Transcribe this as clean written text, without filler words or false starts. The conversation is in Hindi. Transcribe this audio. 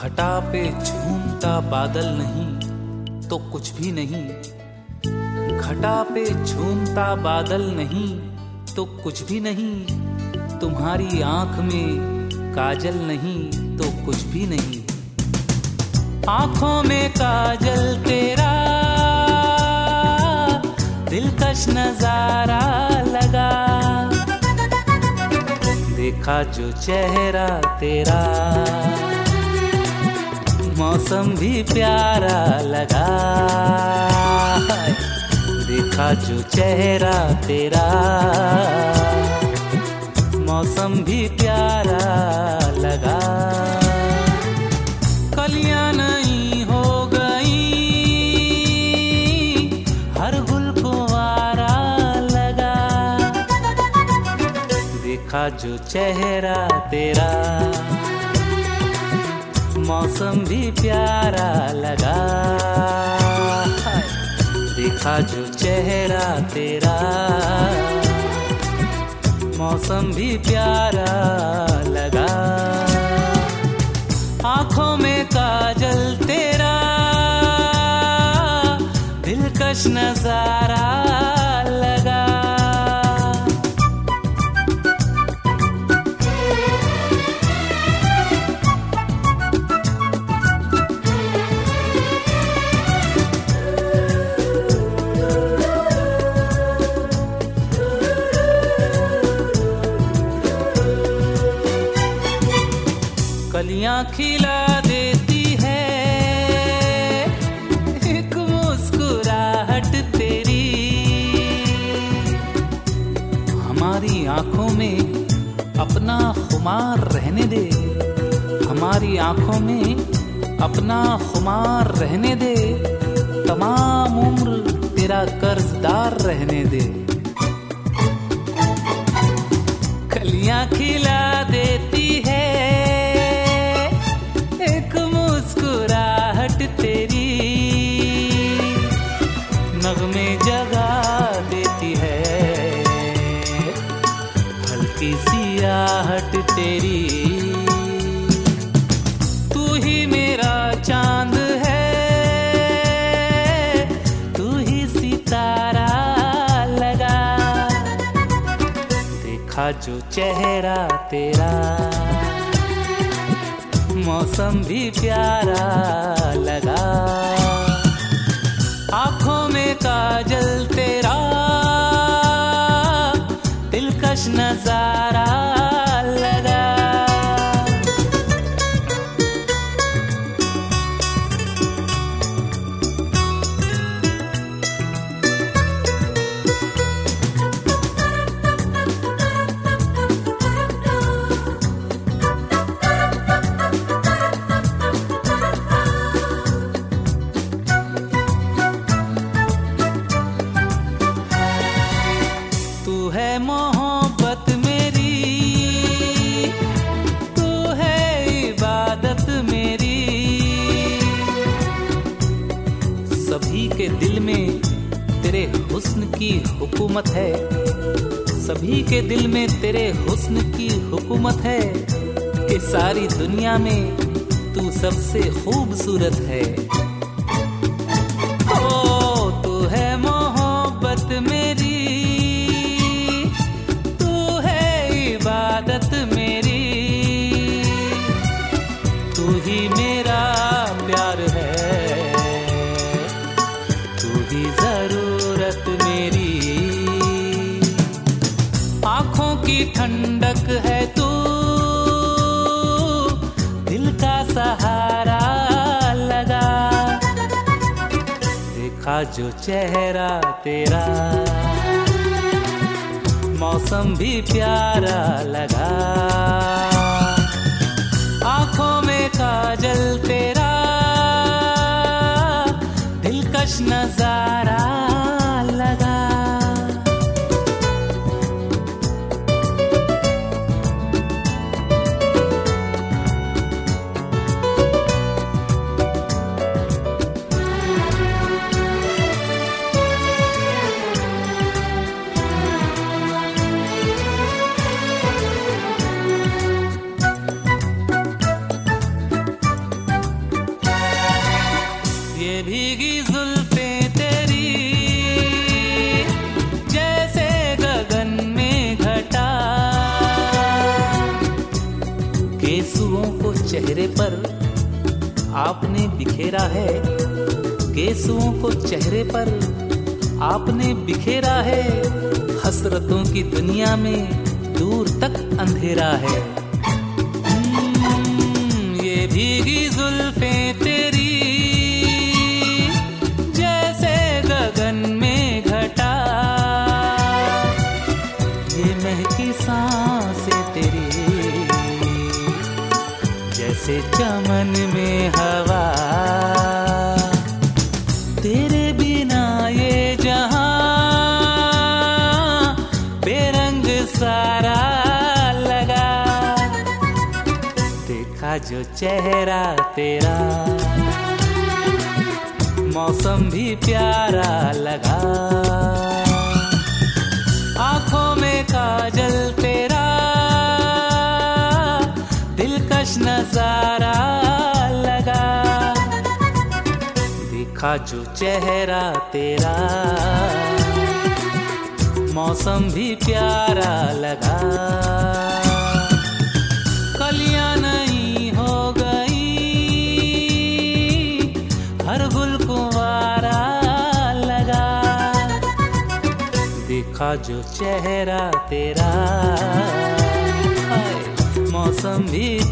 घटा पे झूमता बादल नहीं तो कुछ भी नहीं, घटा पे झूमता बादल नहीं तो कुछ भी नहीं, तुम्हारी आंख में काजल नहीं तो कुछ भी नहीं। आंखों में काजल तेरा दिलकश नजारा लगा, देखा जो चेहरा तेरा मौसम भी प्यारा लगा, देखा जो चेहरा तेरा मौसम भी प्यारा लगा। कलियां नहीं हो गई हर गुल को आरा लगा, देखा जो चेहरा तेरा मौसम भी प्यारा लगा, देखा जो चेहरा तेरा मौसम भी प्यारा लगा। आंखों में काजल तेरा दिलकश नजारा लगा। कलियां खिला देती है एक मुस्कुराहट तेरी, हमारी आंखों में अपना खुमार रहने दे, हमारी आंखों में अपना खुमार रहने दे, तमाम उम्र तेरा कर्जदार रहने दे। कलियां खिला देती है मुस्कुराहट तेरी, नगमे जगा देती है हल्की सी आहट तेरी। तू ही मेरा चांद है, तू ही सितारा लगा, देखा जो चेहरा तेरा मौसम भी प्यारा लगा। आंखों में काजल तेरा दिलकश नजारा लगा। मोहब्बत मेरी तू है इबादत मेरी, सभी के दिल में तेरे हुस्न की हुकूमत है, सभी के दिल में तेरे हुस्न की हुकूमत है, कि सारी दुनिया में तू सबसे खूबसूरत है। ओ तू है मोहब्बत मेरी, इबादत मेरी, तू ही मेरा प्यार है, तू ही जरूरत मेरी। आंखों की ठंडक है तू, दिल का सहारा लगा, देखा जो चेहरा तेरा मौसम भी प्यारा लगा। आंखों में काजल तेरा दिलकश नजारा लगा। चेहरे पर आपने बिखेरा है, गेसुओं को चेहरे पर आपने बिखेरा है। हसरतों की दुनिया में दूर तक अंधेरा है। ये भीगी जुल्फें तेरी जैसे गगन में घटा, ये महकी सांसें तेरी जैसे चमन में हवा। तेरे बिना ये जहां बेरंग सारा लगा। देखा जो चेहरा तेरा मौसम भी प्यारा लगा। आंखों में काजल तेरा दिलकश नजारा लगा। देखा जो चेहरा तेरा मौसम भी प्यारा लगा। कलियां नहीं हो गई हर गुल कुंवारा लगा। देखा जो चेहरा तेरा मौसम भी